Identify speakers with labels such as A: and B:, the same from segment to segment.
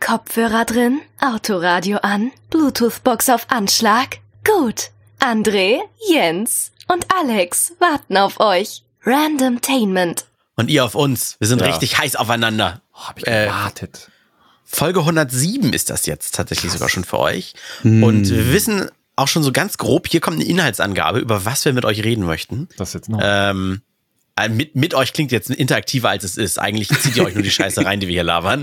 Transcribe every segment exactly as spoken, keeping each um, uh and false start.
A: Kopfhörer drin, Autoradio an, Bluetooth-Box auf Anschlag? Gut. André, Jens und Alex warten auf euch. Randomtainment.
B: Und ihr auf uns. Wir sind
C: Ja.
B: richtig heiß aufeinander.
C: Oh, hab ich
B: Äh,
C: gewartet.
B: Folge hundertsieben ist das jetzt tatsächlich sogar schon für euch.
C: Hm.
B: Und wir wissen auch schon so ganz grob, hier kommt eine Inhaltsangabe, über was wir mit euch reden möchten.
C: Das jetzt noch.
B: Ähm, äh, mit, mit euch klingt jetzt interaktiver, als es ist. Eigentlich zieht ihr euch nur die Scheiße rein, die wir hier labern.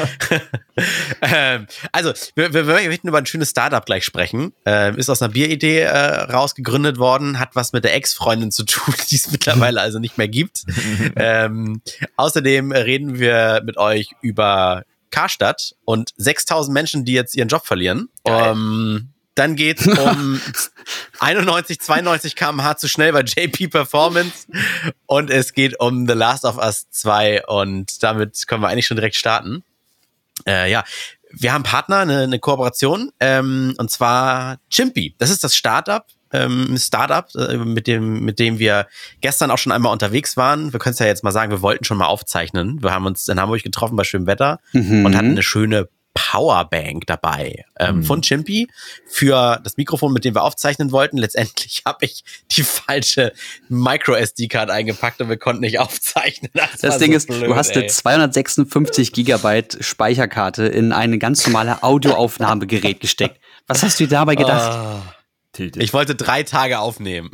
B: ähm, also, wir, wir, wir möchten über ein schönes Startup gleich sprechen. Ähm, ist aus einer Bieridee äh, rausgegründet worden, hat was mit der Ex-Freundin zu tun, die es mittlerweile also nicht mehr gibt. ähm, außerdem reden wir mit euch über Karstadt und sechstausend Menschen, die jetzt ihren Job verlieren. Ähm, dann geht's um einundneunzig, zweiundneunzig Kilometer pro Stunde zu schnell bei J P Performance und es geht um The Last of Us zwei und damit können wir eigentlich schon direkt starten. Äh, ja, wir haben Partner, eine, eine Kooperation ähm, und zwar Chimpy. Das ist das Startup, ähm, Startup, äh, mit dem mit dem wir gestern auch schon einmal unterwegs waren. Wir können es ja jetzt mal sagen, wir wollten schon mal aufzeichnen. Wir haben uns in Hamburg getroffen bei schönem Wetter
D: Mhm.
B: und hatten eine schöne Powerbank dabei ähm,
C: Mhm.
B: von Chimpy für das Mikrofon, mit dem wir aufzeichnen wollten. Letztendlich habe ich die falsche Micro-S D-Card eingepackt und wir konnten nicht aufzeichnen. Das,
D: Das
B: war
D: Ding
B: so
D: ist,
B: blöd,
D: du hast eine
B: ey.
D: zweihundertsechsundfünfzig Gigabyte Speicherkarte in ein ganz normale Audioaufnahmegerät gesteckt. Was hast du dir dabei gedacht?
B: Ah,
C: Tilted.
B: ich wollte drei Tage aufnehmen.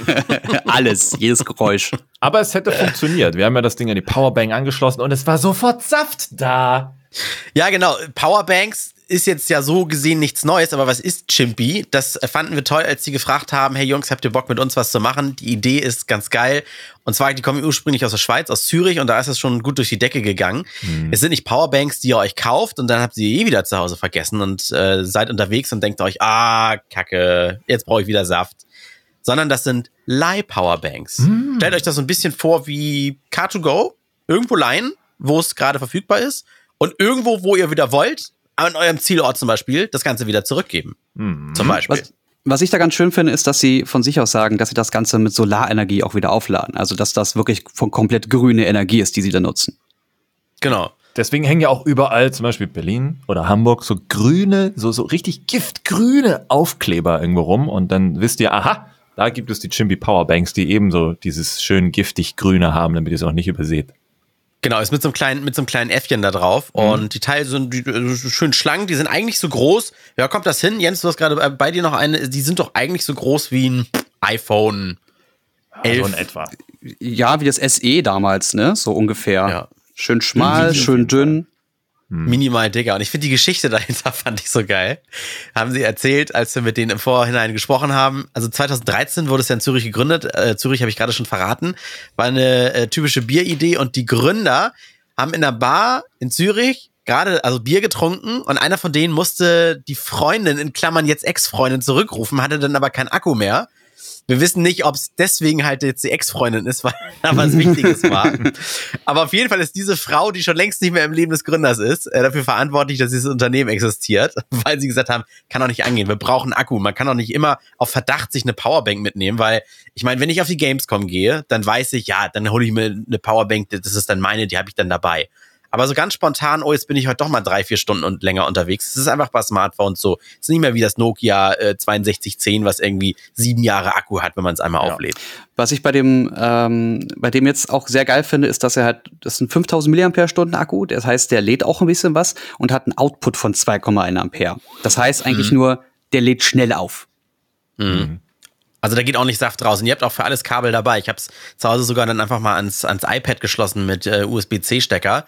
D: Alles, jedes Geräusch.
C: Aber es hätte funktioniert. Wir haben ja das Ding an die Powerbank angeschlossen und es war sofort Saft da.
B: Ja, genau. Powerbanks ist jetzt ja so gesehen nichts Neues, aber was ist Chimpy? Das fanden wir toll, als die gefragt haben, hey Jungs, habt ihr Bock mit uns was zu machen? Die Idee ist ganz geil. Und zwar, die kommen ursprünglich aus der Schweiz, aus Zürich und da ist es schon gut durch die Decke gegangen.
C: Mhm.
B: Es sind nicht Powerbanks, die ihr euch kauft und dann habt ihr eh wieder zu Hause vergessen und äh, seid unterwegs und denkt euch, ah, Kacke, jetzt brauche ich wieder Saft. Sondern das sind Leih-Powerbanks.
C: Mhm.
B: Stellt euch das so ein bisschen vor wie Car to Go, irgendwo leihen, wo es gerade verfügbar ist und irgendwo, wo ihr wieder wollt, an eurem Zielort zum Beispiel, das Ganze wieder zurückgeben.
C: Mhm.
B: Zum Beispiel.
D: Was, was ich da ganz schön finde, ist, dass sie von sich aus sagen, dass sie das Ganze mit Solarenergie auch wieder aufladen. Also, dass das wirklich von komplett grüne Energie ist, die sie da nutzen.
B: Genau.
C: Deswegen hängen ja auch überall, zum Beispiel Berlin oder Hamburg, so grüne, so, so richtig giftgrüne Aufkleber irgendwo rum. Und dann wisst ihr, aha, da gibt es die Chimpy Powerbanks, die ebenso dieses schön giftig grüne haben, damit ihr es auch nicht überseht.
B: Genau, ist mit so einem kleinen, mit so einem kleinen Äffchen da drauf.
C: Mhm.
B: Und die Teile sind die, äh, schön schlank, die sind eigentlich so groß. Ja, kommt das hin? Jens, du hast gerade bei dir noch eine, die sind doch eigentlich so groß wie ein iPhone elf.
C: Also in etwa.
D: Ja, wie das S E damals, ne? So ungefähr.
B: Ja.
D: Schön schmal,
B: Irgendwie auf
D: schön
C: jeden
D: dünn.
B: Minimal dicker. Und ich finde die Geschichte dahinter fand ich so geil. Haben sie erzählt, als wir mit denen im Vorhinein gesprochen haben. Also zweitausenddreizehn wurde es ja in Zürich gegründet. Äh, Zürich habe ich gerade schon verraten. War eine äh, typische Bieridee und die Gründer haben in einer Bar in Zürich gerade also Bier getrunken und einer von denen musste die Freundin, in Klammern jetzt Ex-Freundin, zurückrufen, hatte dann aber keinen Akku mehr. Wir wissen nicht, ob es deswegen halt jetzt die Ex-Freundin ist, weil da was Wichtiges war. Aber auf jeden Fall ist diese Frau, die schon längst nicht mehr im Leben des Gründers ist, äh, dafür verantwortlich, dass dieses Unternehmen existiert, weil sie gesagt haben, kann doch nicht angehen, wir brauchen Akku. Man kann doch nicht immer auf Verdacht sich eine Powerbank mitnehmen, weil ich meine, wenn ich auf die Gamescom gehe, dann weiß ich, ja, dann hole ich mir eine Powerbank, das ist dann meine, die habe ich dann dabei. Aber so ganz spontan, oh, jetzt bin ich heute doch mal drei, vier Stunden und länger unterwegs. Es ist einfach bei Smartphones so. Es ist nicht mehr wie das Nokia äh, zweiundsechzig zehn, was irgendwie sieben Jahre Akku hat, wenn man es einmal
C: Ja.
B: auflädt.
D: Was ich bei dem, ähm, bei dem jetzt auch sehr geil finde, ist, dass er halt, das ist ein fünftausend Milliampere-Stunden Akku. Das heißt, der lädt auch ein bisschen was und hat einen Output von zwei Komma eins Ampere. Das heißt eigentlich nur, der lädt schnell auf.
B: Mhm. Also da geht auch nicht Saft raus. Und ihr habt auch für alles Kabel dabei. Ich habe es zu Hause sogar dann einfach mal ans, ans iPad geschlossen mit äh, U S B C-Stecker.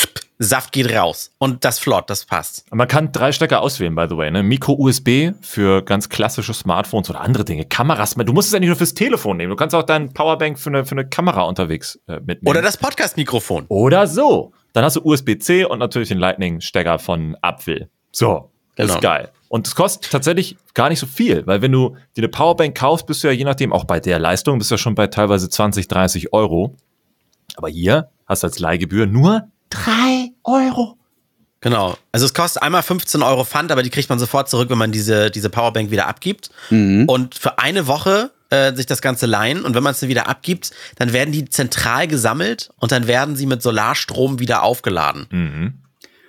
B: Saft geht raus. Und das flott, das passt.
C: Man kann drei Stecker auswählen, by the way. Ne? Micro-U S B für ganz klassische Smartphones oder andere Dinge. Kameras. Du musst es ja nicht nur fürs Telefon nehmen. Du kannst auch deinen Powerbank für eine, für eine Kamera unterwegs äh, mitnehmen.
B: Oder das Podcast-Mikrofon.
C: Oder so. Dann hast du U S B C und natürlich den Lightning-Stecker von Apfel. So, das
B: Genau.
C: ist geil. Und es kostet tatsächlich gar nicht so viel, weil wenn du dir eine Powerbank kaufst, bist du ja je nachdem, auch bei der Leistung, bist du ja schon bei teilweise zwanzig, dreißig Euro. Aber hier hast du als Leihgebühr nur drei Euro.
B: Genau. Also es kostet einmal fünfzehn Euro Pfand, aber die kriegt man sofort zurück, wenn man diese, diese Powerbank wieder abgibt.
D: Mhm.
B: Und für eine Woche äh, sich das Ganze leihen. Und wenn man es dann wieder abgibt, dann werden die zentral gesammelt und dann werden sie mit Solarstrom wieder aufgeladen.
C: Mhm.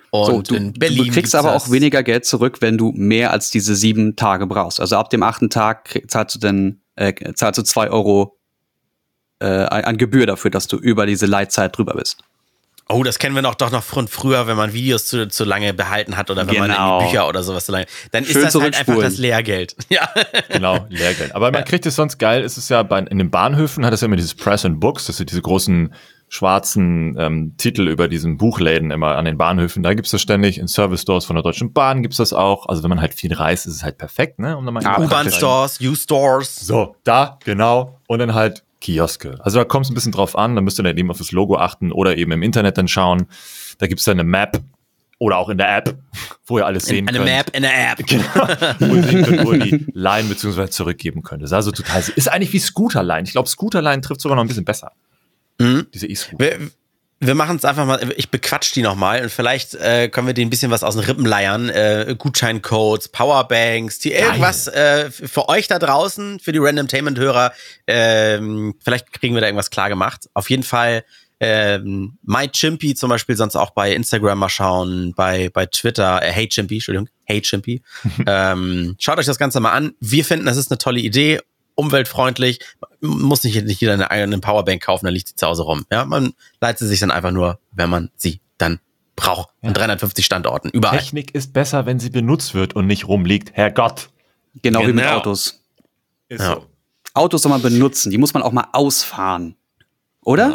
B: Und
D: so, du,
B: in Berlin
D: du kriegst aber das. auch weniger Geld zurück, wenn du mehr als diese sieben Tage brauchst. Also ab dem achten Tag krieg, zahlst du dann äh, zahlst du zwei Euro äh, an Gebühr dafür, dass du über diese Leitzeit drüber bist.
B: Oh, das kennen wir noch doch noch von früher, wenn man Videos zu, zu lange behalten hat oder wenn
D: genau.
B: man irgendwie Bücher oder sowas zu lange. Dann
D: Schön
B: ist das halt einfach das Lehrgeld. Ja.
C: Genau, Lehrgeld. Aber man kriegt es sonst geil, ist es ja bei, in den Bahnhöfen hat es ja immer dieses Press and Books, das sind diese großen schwarzen ähm, Titel über diesen Buchläden immer an den Bahnhöfen. Da gibt's das ständig. In Service-Stores von der Deutschen Bahn gibt's das auch. Also wenn man halt viel reist, ist es halt perfekt, ne? Um
B: ja, U-Bahn-Stores, U-Stores.
C: So, da, genau. Und dann halt Kioske. Also da kommt es ein bisschen drauf an. Da müsst ihr dann eben auf das Logo achten oder eben im Internet dann schauen. Da gibt's dann eine Map oder auch in der App, wo ihr alles sehen
B: eine
C: könnt.
B: Eine Map in der App.
C: Genau. Wo ihr sehen könnt, wo ihr die Line beziehungsweise zurückgeben könnt. Das ist also total, ist eigentlich wie Scooterline. Ich glaube, Scooterline trifft sogar noch ein bisschen besser.
B: Mhm.
C: Diese E-Scooter.
B: Wir, wir machen es einfach mal, ich bequatsch die nochmal und vielleicht äh, können wir denen ein bisschen was aus den Rippen leiern. Äh, Gutscheincodes, Powerbanks, die irgendwas äh, für euch da draußen, für die Randomtainment-Hörer, ähm, vielleicht kriegen wir da irgendwas klar gemacht. Auf jeden Fall ähm, MyChimpy zum Beispiel, sonst auch bei Instagram mal schauen, bei, bei Twitter, äh, HeyChimpy, Entschuldigung, HeyChimpy. ähm, schaut euch das Ganze mal an. Wir finden, das ist eine tolle Idee. Umweltfreundlich, muss nicht, nicht jeder eine eigene Powerbank kaufen, dann liegt sie zu Hause rum. Ja, man leitet sie sich dann einfach nur, wenn man sie dann braucht. Ja. An dreihundertfünfzig Standorten, überall.
C: Technik ist besser, wenn sie benutzt wird und nicht rumliegt. Herrgott.
D: Genau, genau. Wie mit
B: Genau.
D: Autos.
C: Ist
B: ja.
C: so.
D: Autos soll man benutzen, die muss man auch mal ausfahren. Oder?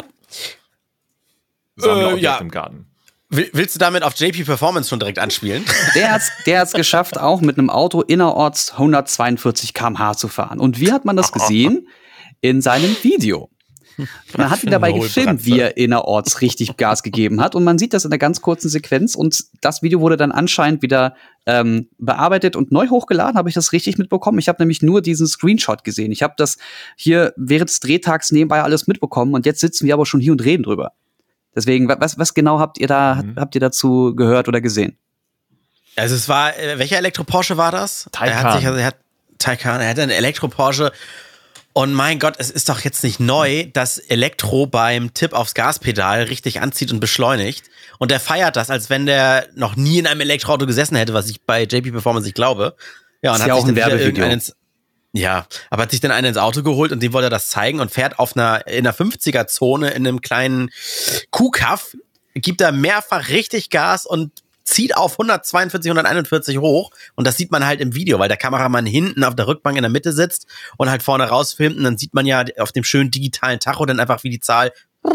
C: Ja.
B: Äh, ja.
C: Im Garten.
B: Willst du damit auf J P Performance schon direkt anspielen?
D: Der hat's, der hat's geschafft, auch mit einem Auto innerorts hundertzweiundvierzig Kilometer pro Stunde zu fahren. Und wie hat man das gesehen? In seinem Video. Man hat ihn dabei gefilmt, wie er innerorts richtig Gas gegeben hat. Und man sieht das in einer ganz kurzen Sequenz. Und das Video wurde dann anscheinend wieder ähm, bearbeitet und neu hochgeladen. Habe ich das richtig mitbekommen? Ich habe nämlich nur diesen Screenshot gesehen. Ich habe das hier während des Drehtags nebenbei alles mitbekommen. Und jetzt sitzen wir aber schon hier und reden drüber. Deswegen, was, was genau habt ihr da, mhm. habt ihr dazu gehört oder gesehen?
B: Also es war, äh, welcher Elektro-Porsche war das?
C: Taycan.
B: Er hat sich, also er hat Taycan, er hat einen Elektro-Porsche. Und mein Gott, es ist doch jetzt nicht neu, dass Elektro beim Tipp aufs Gaspedal richtig anzieht und beschleunigt. Und der feiert das, als wenn der noch nie in einem Elektroauto gesessen hätte, was ich bei J P Performance nicht glaube. Ja, und
D: ist
B: hat
D: ja
B: sich
D: auch ein
B: dann wieder
D: Werbevideo.
B: irgendeinen, ja, aber hat sich dann einen ins Auto geholt und dem wollte er das zeigen und fährt auf einer, in einer fünfziger-Zone in einem kleinen Kuhkaff, gibt da mehrfach richtig Gas und zieht auf hundertzweiundvierzig, hunderteinundvierzig hoch. Und das sieht man halt im Video, weil der Kameramann hinten auf der Rückbank in der Mitte sitzt und halt vorne rausfilmt. Und dann sieht man ja auf dem schönen digitalen Tacho dann einfach, wie die Zahl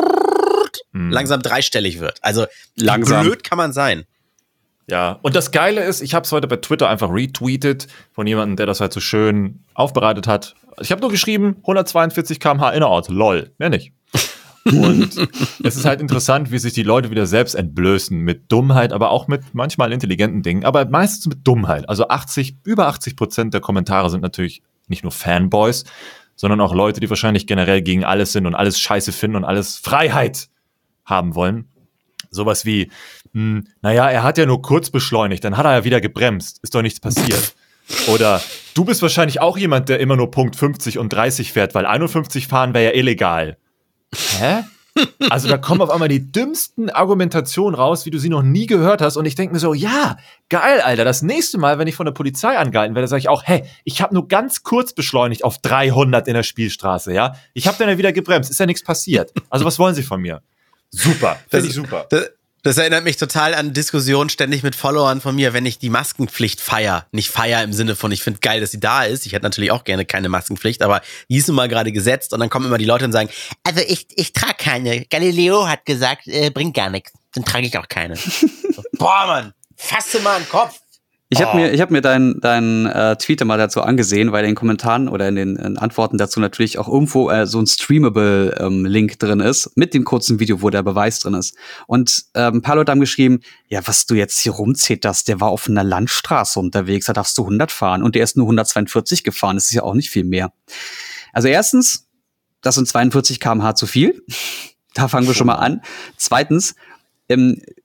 B: hm. langsam dreistellig wird. Also langsam. Blöd kann man sein.
C: Ja, und das Geile ist, ich habe es heute bei Twitter einfach retweetet von jemandem, der das halt so schön aufbereitet hat. Ich habe nur geschrieben, hundertzweiundvierzig Kilometer pro Stunde innerorts, lol, mehr nicht. Und es ist halt interessant, wie sich die Leute wieder selbst entblößen mit Dummheit, aber auch mit manchmal intelligenten Dingen, aber meistens mit Dummheit. Also achtzig, über achtzig Prozent der Kommentare sind natürlich nicht nur Fanboys, sondern auch Leute, die wahrscheinlich generell gegen alles sind und alles scheiße finden und alles Freiheit haben wollen. Sowas wie, hm, naja, er hat ja nur kurz beschleunigt, dann hat er ja wieder gebremst, ist doch nichts passiert. Oder du bist wahrscheinlich auch jemand, der immer nur Punkt fünfzig und dreißig fährt, weil einundfünfzig fahren wäre ja illegal. Hä? Also da kommen auf einmal die dümmsten Argumentationen raus, wie du sie noch nie gehört hast. Und ich denke mir so, ja, geil, Alter. Das nächste Mal, wenn ich von der Polizei angehalten werde, sage ich auch, hey, ich habe nur ganz kurz beschleunigt auf dreihundert in der Spielstraße, ja? Ich habe dann ja wieder gebremst, ist ja nichts passiert. Also was wollen sie von mir? Super, finde ich super.
B: Das, das erinnert mich total an Diskussionen ständig mit Followern von mir, wenn ich die Maskenpflicht feier. Nicht feier im Sinne von, ich finde geil, dass sie da ist. Ich hätte natürlich auch gerne keine Maskenpflicht, aber die ist nun mal gerade gesetzt und dann kommen immer die Leute und sagen, also ich, ich trage keine. Galileo hat gesagt, äh, bringt gar nichts. Dann trage ich auch keine. So, boah, Mann, fass dir mal an den Kopf.
D: Ich habe mir, ich hab mir deinen dein, äh, Tweet mal dazu angesehen, weil in den Kommentaren oder in den in Antworten dazu natürlich auch irgendwo äh, so ein Streamable-Link ähm, drin ist, mit dem kurzen Video, wo der Beweis drin ist. Und ähm, ein paar Leute haben geschrieben, ja, was du jetzt hier rumzetterst, der war auf einer Landstraße unterwegs, da darfst du hundert fahren und der ist nur hundertzweiundvierzig gefahren, das ist ja auch nicht viel mehr. Also erstens, das sind zweiundvierzig Kilometer pro Stunde zu viel, da fangen wir schon mal an. Zweitens, ähm,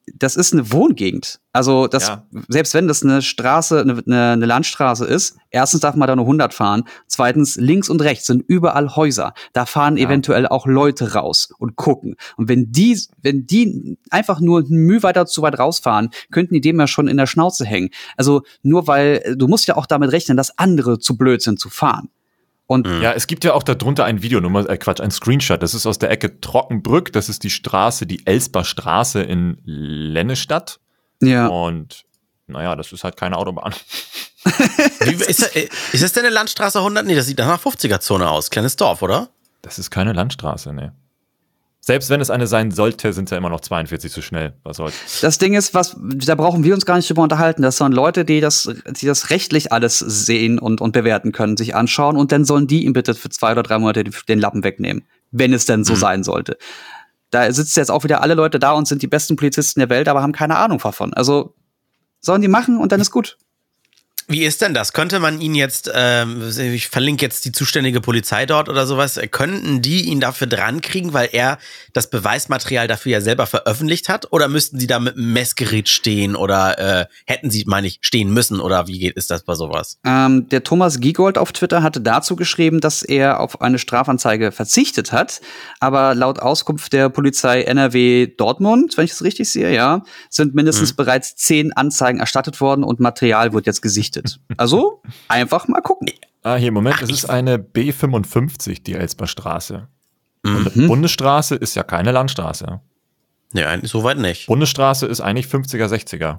D: das ist eine Wohngegend. Also das,
C: Ja.
D: selbst wenn das eine Straße, eine, eine, eine Landstraße ist, erstens darf man da nur hundert fahren, zweitens links und rechts sind überall Häuser. Da fahren
C: Ja.
D: eventuell auch Leute raus und gucken. Und wenn die, wenn die einfach nur ein Mühe weiter zu weit rausfahren, könnten die dem ja schon in der Schnauze hängen. Also nur weil, du musst ja auch damit rechnen, dass andere zu blöd sind zu fahren. Und
C: Ja, es gibt ja auch darunter ein Video, nur mal, äh, Quatsch, ein Screenshot. Das ist aus der Ecke Trockenbrück. Das ist die Straße, die Elsper Straße in Lennestadt.
D: ja.
C: Und naja, das ist halt keine Autobahn.
B: Wie, ist, das, ist das denn eine Landstraße hundert? Nee, das sieht nach fünfziger-Zone aus. Kleines Dorf, oder?
C: Das ist keine Landstraße, ne. Selbst wenn es eine sein sollte, sind es ja immer noch zweiundvierzig zu schnell. Was soll's?
D: Das Ding ist, was, da brauchen wir uns gar nicht drüber unterhalten. Das sollen Leute, die das, die das rechtlich alles sehen und, und bewerten können, sich anschauen und dann sollen die ihm bitte für zwei oder drei Monate den Lappen wegnehmen. Wenn es denn so mhm. sein sollte. Da sitzen jetzt auch wieder alle Leute da und sind die besten Polizisten der Welt, aber haben keine Ahnung davon. Also, sollen die machen und dann ist gut.
B: Wie ist denn das? Könnte man ihn jetzt, ähm, ich verlinke jetzt die zuständige Polizei dort oder sowas, könnten die ihn dafür drankriegen, weil er das Beweismaterial dafür ja selber veröffentlicht hat? Oder müssten sie da mit einem Messgerät stehen oder äh, hätten sie, meine ich, stehen müssen? Oder wie geht ist das bei sowas?
D: Ähm, der Thomas Giegold auf Twitter hatte dazu geschrieben, dass er auf eine Strafanzeige verzichtet hat. Aber laut Auskunft der Polizei N R W Dortmund, wenn ich das richtig sehe, ja, sind mindestens mhm. bereits zehn Anzeigen erstattet worden und Material wird jetzt gesichtet. Also, einfach mal gucken.
C: Ah, hier, Moment, es ist eine B fünfundfünfzig, die Elsper Straße. Und mhm. Bundesstraße ist ja keine Landstraße.
B: Ja, soweit nicht.
C: Bundesstraße ist eigentlich fünfziger, sechziger.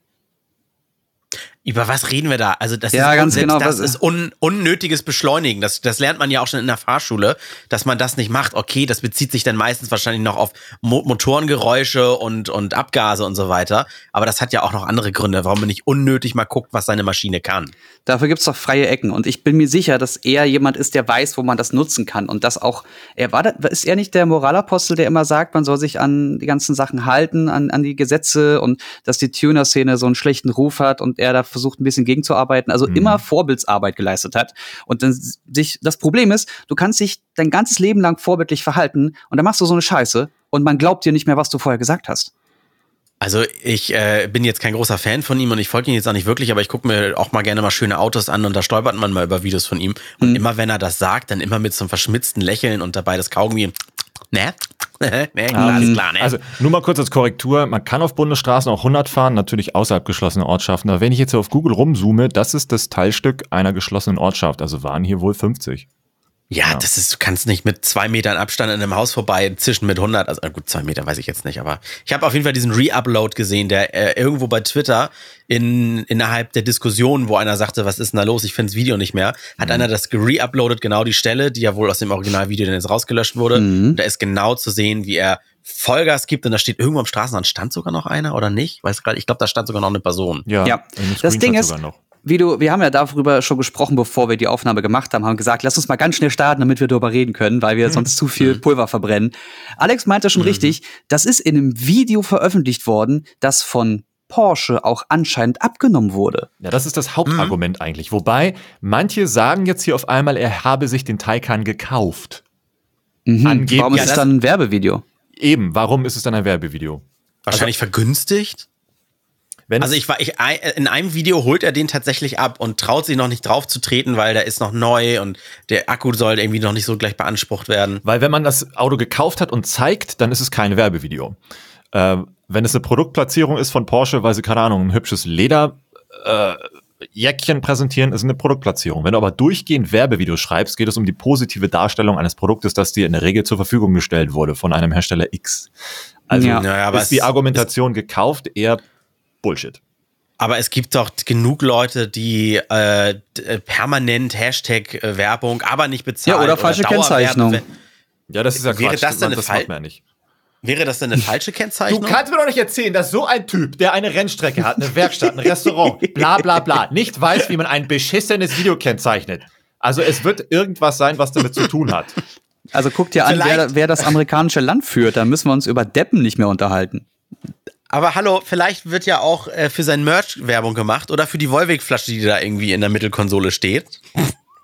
B: Über was reden wir da? Also das
D: ja,
B: ist,
D: ganz genau,
B: das ist un, unnötiges Beschleunigen. Das, das lernt man ja auch schon in der Fahrschule, dass man das nicht macht. Okay, das bezieht sich dann meistens wahrscheinlich noch auf Mo- Motorengeräusche und, und Abgase und so weiter. Aber das hat ja auch noch andere Gründe, warum man nicht unnötig mal guckt, was seine Maschine kann.
D: Dafür gibt's doch freie Ecken. Und ich bin mir sicher, dass er jemand ist, der weiß, wo man das nutzen kann. Und das auch, er war, da, ist er nicht der Moralapostel, der immer sagt, man soll sich an die ganzen Sachen halten, an, an die Gesetze und dass die Tuner-Szene so einen schlechten Ruf hat und er da versucht, ein bisschen gegenzuarbeiten, also mhm. immer Vorbildsarbeit geleistet hat. Und dann sich, das Problem ist, du kannst dich dein ganzes Leben lang vorbildlich verhalten und dann machst du so eine Scheiße und man glaubt dir nicht mehr, was du vorher gesagt hast.
B: Also ich äh, bin jetzt kein großer Fan von ihm und ich folge ihn jetzt auch nicht wirklich, aber ich gucke mir auch mal gerne mal schöne Autos an und da stolpert man mal über Videos von ihm. Und mhm. immer wenn er das sagt, dann immer mit so einem verschmitzten Lächeln und dabei das Kaugummi. Ne? ne, klar,
C: um,
B: ist klar, ne?
C: Also nur mal kurz als Korrektur, man kann auf Bundesstraßen auch hundert fahren, natürlich außerhalb geschlossener Ortschaften, aber wenn ich jetzt auf Google rumzoome, das ist das Teilstück einer geschlossenen Ortschaft, also waren hier wohl fünfzig.
B: Ja,
C: Ja.
B: das ist, du kannst nicht mit zwei Metern Abstand in einem Haus vorbei zischen mit hundert, also gut, zwei Meter weiß ich jetzt nicht, aber ich habe auf jeden Fall diesen Re-Upload gesehen, der äh, irgendwo bei Twitter in innerhalb der Diskussion, wo einer sagte, was ist denn da los, ich finde das Video nicht mehr, hat mhm. einer das re-uploadet, genau die Stelle, die ja wohl aus dem Originalvideo dann jetzt rausgelöscht wurde. Mhm. Und da ist genau zu sehen, wie er Vollgas gibt und da steht irgendwo am Straßenrand, stand sogar noch einer oder nicht? Weiß gerade, ich glaube, da stand sogar noch eine Person.
C: Ja,
D: ja. Das Ding ist,
C: sogar noch.
D: Wie du, wir haben ja darüber schon gesprochen, bevor wir die Aufnahme gemacht haben, haben gesagt, lass uns mal ganz schnell starten, damit wir darüber reden können, weil wir hm. sonst zu viel Pulver verbrennen. Alex meinte schon hm. richtig, das ist in einem Video veröffentlicht worden, das von Porsche auch anscheinend abgenommen wurde.
C: Ja, das ist das Hauptargument mhm. eigentlich. Wobei, manche sagen jetzt hier auf einmal, er habe sich den Taycan gekauft.
D: Mhm.
C: Angeblich.
D: Warum ist
C: Ja,
D: es dann ein Werbevideo?
C: Eben, warum ist es dann ein Werbevideo?
B: Wahrscheinlich also, vergünstigt?
C: Wenn
B: also ich war, ich, in einem Video holt er den tatsächlich ab und traut sich noch nicht drauf zu treten, weil der ist noch neu und der Akku soll irgendwie noch nicht so gleich beansprucht werden.
C: Weil wenn man das Auto gekauft hat und zeigt, dann ist es kein Werbevideo. Äh, wenn es eine Produktplatzierung ist von Porsche, weil sie, keine Ahnung, ein hübsches Leder äh, Jäckchen präsentieren, ist eine Produktplatzierung. Wenn du aber durchgehend Werbevideos schreibst, geht es um die positive Darstellung eines Produktes, das dir in der Regel zur Verfügung gestellt wurde von einem Hersteller X. Also
B: ja, ja, aber
C: ist die Argumentation gekauft eher Bullshit.
B: Aber es gibt doch genug Leute, die äh, permanent Hashtag äh, Werbung, aber nicht bezahlt.
D: Ja, oder falsche
B: oder
D: Kennzeichnung.
C: Ja, das ist ja
B: wäre
C: Quatsch.
B: Das, denn
C: das
B: Fall-
C: macht man ja nicht.
B: Wäre das denn eine falsche Kennzeichnung?
C: Du kannst mir doch nicht erzählen, dass so ein Typ, der eine Rennstrecke hat, eine Werkstatt, ein Restaurant, bla bla bla, nicht weiß, wie man ein beschissenes Video kennzeichnet. Also es wird irgendwas sein, was damit zu tun hat.
D: Also guck dir an, wer, wer das amerikanische Land führt. Da müssen wir uns über Deppen nicht mehr unterhalten.
B: Aber hallo, vielleicht wird ja auch äh, für sein Merch Werbung gemacht oder für die Volvic-Flasche, die da irgendwie in der Mittelkonsole steht.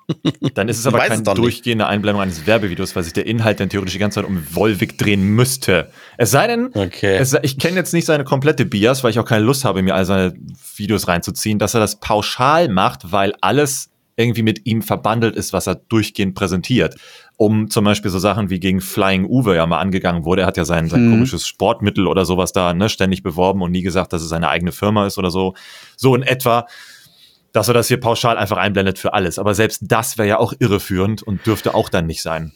C: Dann ist es aber keine durchgehende Einblendung eines Werbevideos, weil sich der Inhalt dann theoretisch die ganze Zeit um Volvic drehen müsste. Es sei denn,
B: okay.
C: es, ich kenne jetzt nicht seine komplette Bias, weil ich auch keine Lust habe, mir all seine Videos reinzuziehen, dass er das pauschal macht, weil alles irgendwie mit ihm verbandelt ist, was er durchgehend präsentiert. Um zum Beispiel so Sachen wie gegen Flying Uwe ja mal angegangen wurde. Er hat ja sein, sein hm. komisches Sportmittel oder sowas da ne, ständig beworben und nie gesagt, dass es seine eigene Firma ist oder so. So in etwa, dass er das hier pauschal einfach einblendet für alles. Aber selbst das wäre ja auch irreführend und dürfte auch dann nicht sein.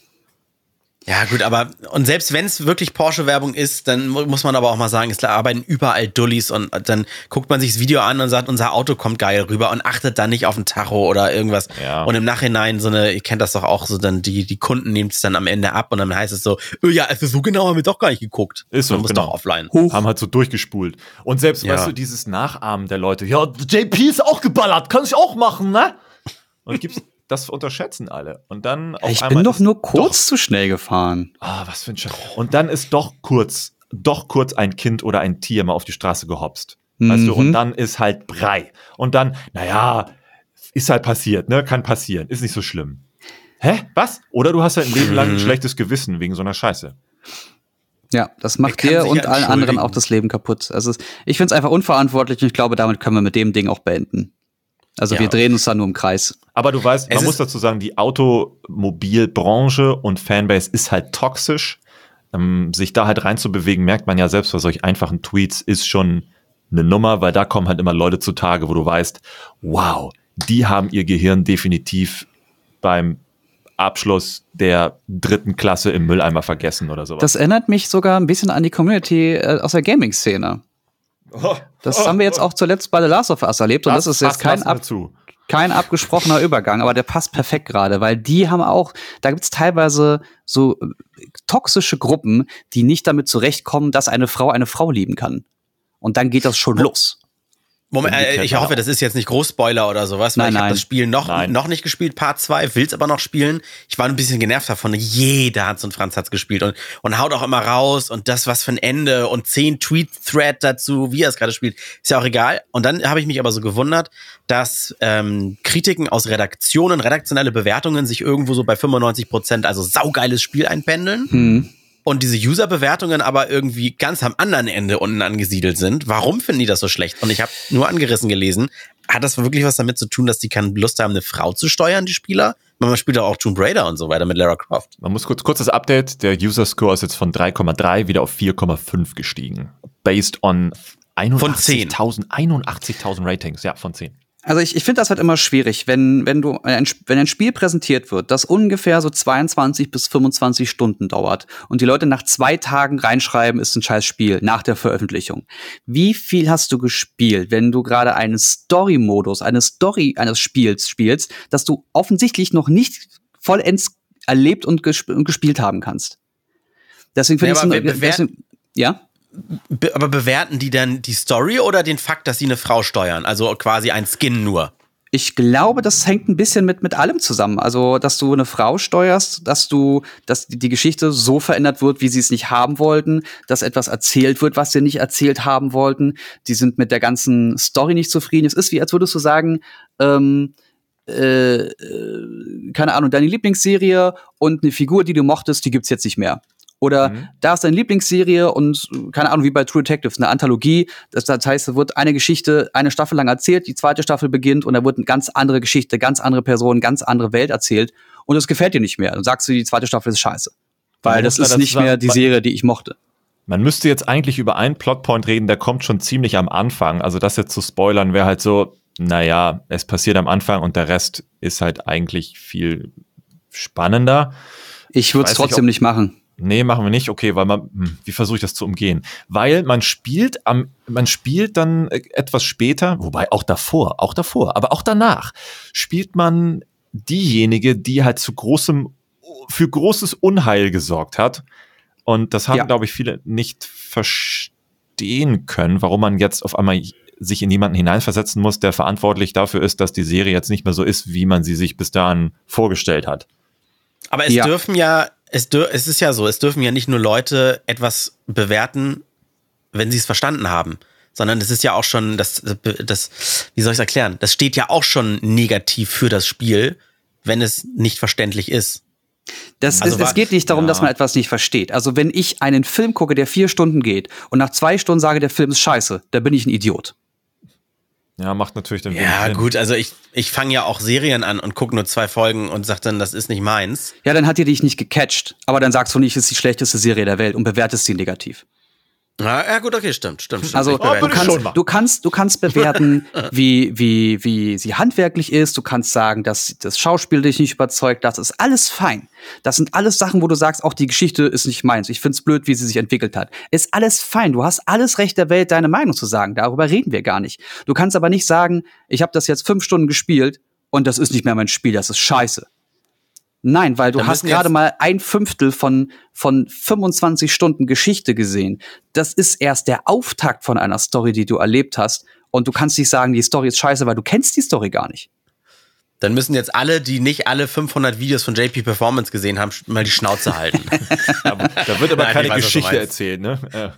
B: Ja gut, aber und selbst wenn es wirklich Porsche-Werbung ist, dann muss man aber auch mal sagen, es arbeiten überall Dullis und dann guckt man sich das Video an und sagt, unser Auto kommt geil rüber und achtet dann nicht auf ein Tacho oder irgendwas.
C: Ja.
B: Und im Nachhinein so eine, ihr kennt das doch auch, so dann die die Kunden nehmen es dann am Ende ab und dann heißt es so, oh ja, also so genau haben wir doch gar nicht geguckt.
C: Ist so,
B: man muss
C: genau.
B: doch offline.
C: Hoch. Haben halt so durchgespult. Und selbst, ja. weißt du, dieses Nachahmen der Leute, ja, J P ist auch geballert, kann ich auch machen, ne? Und gibt's das unterschätzen alle. Und dann auf
D: ich
C: einmal
D: bin doch nur kurz
C: doch,
D: zu schnell gefahren.
C: Ah, was für ein Scheiß. Und dann ist doch kurz, doch kurz ein Kind oder ein Tier mal auf die Straße gehopst. Mhm. Weißt du, und dann ist halt Brei. Und dann, naja, ist halt passiert, ne? Kann passieren. Ist nicht so schlimm. Hä? Was? Oder du hast halt ein Leben lang ein schlechtes Gewissen wegen so einer Scheiße.
D: Ja, das macht dir und allen anderen auch das Leben kaputt. Also ich finde es einfach unverantwortlich und ich glaube, damit können wir mit dem Ding auch beenden. Also ja. wir drehen uns da nur im Kreis.
C: Aber du weißt, man muss dazu sagen, die Automobilbranche und Fanbase ist halt toxisch. Ähm, sich da halt reinzubewegen, merkt man ja selbst bei solch einfachen Tweets, ist schon eine Nummer, weil da kommen halt immer Leute zutage, wo du weißt, wow, die haben ihr Gehirn definitiv beim Abschluss der dritten Klasse im Mülleimer vergessen oder sowas.
D: Das erinnert mich sogar ein bisschen an die Community äh, aus der Gaming-Szene. Oh, das oh, haben wir jetzt oh. auch zuletzt bei The Last of Us erlebt und das, das ist jetzt kein, ab, kein abgesprochener Übergang, aber der passt perfekt gerade, weil die haben auch, da gibt's teilweise so toxische Gruppen, die nicht damit zurechtkommen, dass eine Frau eine Frau lieben kann. Und dann geht das schon oh. los.
B: Moment, äh, ich hoffe, das ist jetzt nicht Großspoiler oder sowas, weil
D: nein,
B: ich habe
D: nein.
B: das Spiel noch, noch nicht gespielt, Part zwei, will's aber noch spielen. Ich war ein bisschen genervt davon, jeder Hans und Franz hat's gespielt und, und haut auch immer raus und das, was für ein Ende und zehn Tweet-Thread dazu, wie er es gerade spielt, ist ja auch egal. Und dann habe ich mich aber so gewundert, dass ähm, Kritiken aus Redaktionen, redaktionelle Bewertungen sich irgendwo so bei fünfundneunzig Prozent, also saugeiles Spiel einpendeln.
D: Hm.
B: Und diese User-Bewertungen aber irgendwie ganz am anderen Ende unten angesiedelt sind. Warum finden die das so schlecht? Und ich habe nur angerissen gelesen, hat das wirklich was damit zu tun, dass die keine Lust haben, eine Frau zu steuern, die Spieler? Man spielt auch Tomb Raider und so weiter mit Lara Croft.
C: Man muss kurz, kurz das Update, der User-Score ist jetzt von drei Komma drei wieder auf vier Komma fünf gestiegen. Based on einundachtzigtausend Ratings, ja, von zehn.
D: Also ich, ich finde das halt immer schwierig, wenn, wenn du ein, wenn ein Spiel präsentiert wird, das ungefähr so zweiundzwanzig bis fünfundzwanzig Stunden dauert und die Leute nach zwei Tagen reinschreiben, ist ein scheiß Spiel nach der Veröffentlichung. Wie viel hast du gespielt, wenn du gerade einen Story-Modus, eine Story eines Spiels spielst, das du offensichtlich noch nicht vollends erlebt und, gesp- und gespielt haben kannst? Deswegen finde
B: ja,
D: ich es deswegen, ja?
B: Be- aber bewerten die dann die Story oder den Fakt, dass sie eine Frau steuern? Also quasi ein Skin nur?
D: Ich glaube, das hängt ein bisschen mit, mit allem zusammen. Also, dass du eine Frau steuerst, dass du, dass die Geschichte so verändert wird, wie sie es nicht haben wollten, dass etwas erzählt wird, was sie nicht erzählt haben wollten. Die sind mit der ganzen Story nicht zufrieden. Es ist wie, als würdest du sagen, ähm, äh, äh, keine Ahnung, deine Lieblingsserie und eine Figur, die du mochtest, die gibt's jetzt nicht mehr. Oder mhm. da ist deine Lieblingsserie und, keine Ahnung, wie bei True Detective, eine Anthologie. Das, das heißt, da wird eine Geschichte eine Staffel lang erzählt, die zweite Staffel beginnt und da wird eine ganz andere Geschichte, ganz andere Person, ganz andere Welt erzählt. Und das gefällt dir nicht mehr. Dann sagst du, die zweite Staffel ist scheiße. Weil das ist nicht mehr die Serie, die ich mochte.
C: Man müsste jetzt eigentlich über einen Plotpoint reden, der kommt schon ziemlich am Anfang. Also das jetzt zu spoilern wäre halt so, naja, es passiert am Anfang und der Rest ist halt eigentlich viel spannender.
D: Ich würde es trotzdem nicht, nicht machen.
C: Nee, machen wir nicht. Okay, weil man, hm, wie versuche ich das zu umgehen? Weil man spielt am, man spielt dann etwas später, wobei auch davor, auch davor, aber auch danach spielt man diejenige, die halt zu großem, für großes Unheil gesorgt hat. Und das haben, ja. glaube ich, viele nicht verstehen können, warum man jetzt auf einmal sich in jemanden hineinversetzen muss, der verantwortlich dafür ist, dass die Serie jetzt nicht mehr so ist, wie man sie sich bis dahin vorgestellt hat.
B: Aber es
D: ja.
B: dürfen ja Es, dür- es ist ja so, es dürfen ja nicht nur Leute etwas bewerten, wenn sie es verstanden haben, sondern es ist ja auch schon, das, das, wie soll ich es erklären, das steht ja auch schon negativ für das Spiel, wenn es nicht verständlich ist.
D: Das,
B: Also
D: es,
B: war-
D: es geht nicht darum,
C: ja.
D: dass man etwas nicht versteht. Also wenn ich einen Film gucke, der vier Stunden geht und nach zwei Stunden sage, der Film ist scheiße, dann bin ich ein Idiot.
C: Ja, macht natürlich dann wenig
B: Ja,
C: Sinn.
B: gut, also ich, ich fange ja auch Serien an und gucke nur zwei Folgen und sag dann, das ist nicht meins.
D: Ja, dann hat die dich nicht gecatcht. Aber dann sagst du nicht, es ist die schlechteste Serie der Welt und bewertest sie negativ.
B: Ja, ja gut, okay, stimmt, stimmt, stimmt.
D: Also
B: Ich bewerte
D: du
C: würde ich
B: das.
C: schon
D: kannst,
C: machen.
D: du kannst, du kannst bewerten, wie, wie, wie sie handwerklich ist. Du kannst sagen, dass das Schauspiel dich nicht überzeugt. Das ist alles fein. Das sind alles Sachen, wo du sagst, auch die Geschichte ist nicht meins. Ich find's blöd, wie sie sich entwickelt hat. Ist alles fein. Du hast alles Recht der Welt, deine Meinung zu sagen. Darüber reden wir gar nicht. Du kannst aber nicht sagen, ich habe das jetzt fünf Stunden gespielt und das ist nicht mehr mein Spiel. Das ist scheiße. Nein, weil du
B: Da
D: hast
B: müssen
D: gerade
B: jetzt-
D: mal ein Fünftel von, von fünfundzwanzig Stunden Geschichte gesehen. Das ist erst der Auftakt von einer Story, die du erlebt hast. Und du kannst nicht sagen, die Story ist scheiße, weil du kennst die Story gar nicht.
B: Dann müssen jetzt alle, die nicht alle fünfhundert Videos von J P Performance gesehen haben, mal die Schnauze halten.
C: Aber, da wird aber
B: Nein,
C: keine
B: ich weiß, was du
C: Geschichte
B: meinst.
C: erzählt, ne? Ja.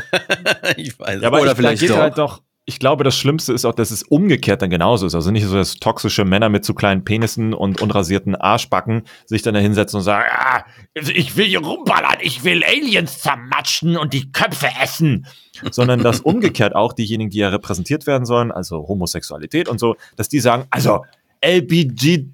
B: Ich weiß.
C: Ja, aber
D: Oder
C: ich,
D: vielleicht
C: da geht
D: doch.
C: halt doch. Ich glaube, das Schlimmste ist auch, dass es umgekehrt dann genauso ist. Also nicht so, dass toxische Männer mit zu kleinen Penissen und unrasierten Arschbacken sich dann da hinsetzen und sagen, ah, ich will hier rumballern, ich will Aliens zermatschen und die Köpfe essen. Sondern dass umgekehrt auch diejenigen, die ja repräsentiert werden sollen, also Homosexualität und so, dass die sagen, also L B G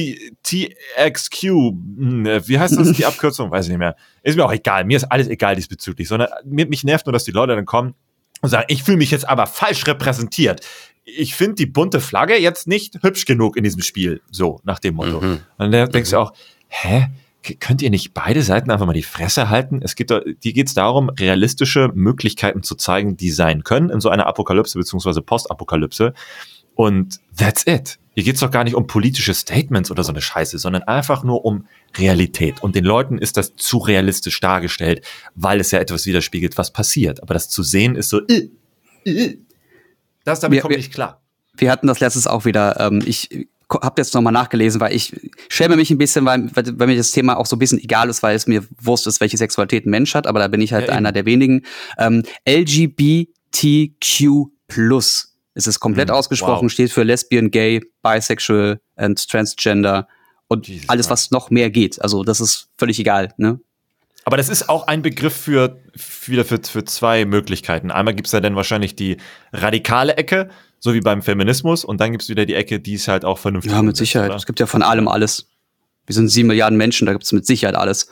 C: T X Q, wie heißt das, die Abkürzung? Weiß ich nicht mehr. Ist mir auch egal, mir ist alles egal diesbezüglich, sondern mir, mich nervt nur, dass die Leute dann kommen und sagen, ich fühle mich jetzt aber falsch repräsentiert. Ich finde die bunte Flagge jetzt nicht hübsch genug in diesem Spiel. So, nach dem Motto.
B: Mhm.
C: Und dann denkst du auch, hä? K- Könnt ihr nicht beide Seiten einfach mal die Fresse halten? Es geht, da- die geht es darum, realistische Möglichkeiten zu zeigen, die sein können in so einer Apokalypse beziehungsweise Postapokalypse. Und that's it. Hier geht's doch gar nicht um politische Statements oder so eine Scheiße, sondern einfach nur um Realität. Und den Leuten ist das zu realistisch dargestellt, weil es ja etwas widerspiegelt, was passiert. Aber das zu sehen ist so, äh, äh. das damit
D: Wir-
C: kommt
D: wir-
C: nicht klar.
D: Wir hatten das letztes auch wieder. Ähm, ich habe jetzt noch mal nachgelesen, weil ich schäme mich ein bisschen, weil, weil, weil mir das Thema auch so ein bisschen egal ist, weil es mir wurscht ist, welche Sexualität ein Mensch hat. Aber da bin ich halt
C: Ja, eben.
D: einer der wenigen. Ähm, L G B T Q plus. Es ist komplett
C: Mhm.
D: ausgesprochen,
C: Wow.
D: steht für Lesbian, Gay, Bisexual and Transgender und
C: Jesus
D: alles,
C: Christ.
D: was noch mehr geht. Also das ist völlig egal, ne?
C: Aber das ist auch ein Begriff für, wieder für, für zwei Möglichkeiten. Einmal gibt's ja dann wahrscheinlich die radikale Ecke, so wie beim Feminismus, und dann gibt's wieder die Ecke, die ist halt auch vernünftig.
D: Ja, mit
C: umsetzt,
D: Sicherheit.
C: oder?
D: Es gibt ja von allem alles. Wir sind sieben Milliarden Menschen, da gibt es mit Sicherheit alles.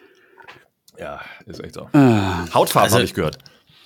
C: Ja, ist echt so.
D: Ah.
C: Hautfarbe
B: Also-
C: habe ich gehört.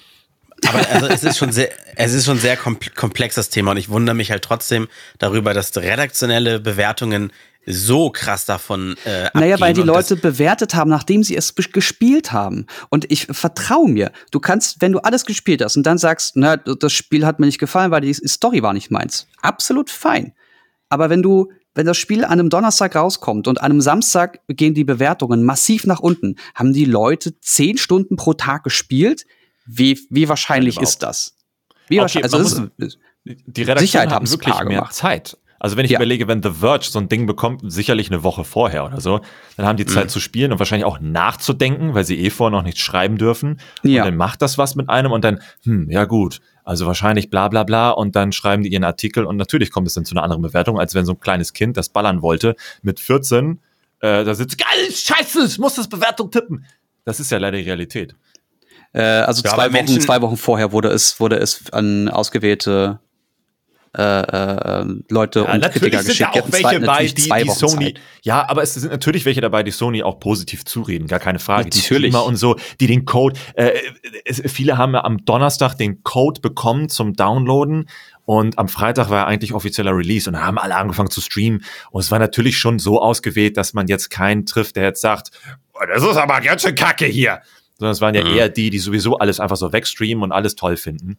B: Aber also es ist schon sehr, es ist schon sehr kompl- komplexes Thema und ich wundere mich halt trotzdem darüber, dass redaktionelle Bewertungen so krass davon äh, abgehen.
D: Naja, weil die
B: und
D: Leute bewertet haben, nachdem sie es be- gespielt haben. Und ich vertraue mir. Du kannst, wenn du alles gespielt hast und dann sagst, na, das Spiel hat mir nicht gefallen, weil die Story war nicht meins. Absolut fein. Aber wenn du, wenn das Spiel an einem Donnerstag rauskommt und an einem Samstag gehen die Bewertungen massiv nach unten, haben die Leute zehn Stunden pro Tag gespielt? Wie, wie wahrscheinlich
C: Nein,
D: ist das? Wie
C: Okay,
D: wahrscheinlich, also
C: man
D: das ist,
C: Die Redaktion
D: Sicherheit
C: hatten
D: haben's
C: wirklich
D: klar
C: mehr
D: gemacht.
C: Zeit. Also wenn ich
D: Ja.
C: überlege, wenn The Verge so ein Ding bekommt, sicherlich eine Woche vorher oder so, dann haben die Zeit
B: Mhm.
C: zu spielen und wahrscheinlich auch nachzudenken, weil sie eh vorher noch nichts schreiben dürfen.
D: Ja.
C: Und dann macht das was mit einem und dann, hm, ja gut, also wahrscheinlich bla bla bla und dann schreiben die ihren Artikel und natürlich kommt es dann zu einer anderen Bewertung, als wenn so ein kleines Kind, das ballern wollte, mit vierzehn, äh, da sitzt, geil, scheiße, ich muss das Bewertung tippen. Das ist ja leider die Realität.
D: Äh, also
B: Ja,
D: zwei,
B: aber
D: Wochen,
B: Menschen-
D: zwei Wochen vorher wurde es, wurde es an ausgewählte äh, äh, Leute und Kritiker
C: sind da
D: geschickt. Die
C: auch
D: hatten
C: welche
D: zwei,
C: bei,
D: natürlich
C: die,
D: zwei
C: die
D: Wochen
C: Sony,
D: Zeit.
C: ja, aber es sind natürlich welche dabei, die Sony auch positiv zureden, gar keine Frage. Die
D: Natürlich.
C: Streamer und so, die den Code, äh, es, viele haben ja am Donnerstag den Code bekommen zum Downloaden und am Freitag war ja eigentlich offizieller Release und da haben alle angefangen zu streamen und es war natürlich schon so ausgewählt, dass man jetzt keinen trifft, der jetzt sagt, oh, das ist aber ganz schön kacke hier. Sondern es waren ja
B: Mhm.
C: eher die, die sowieso alles einfach so wegstreamen und alles toll finden.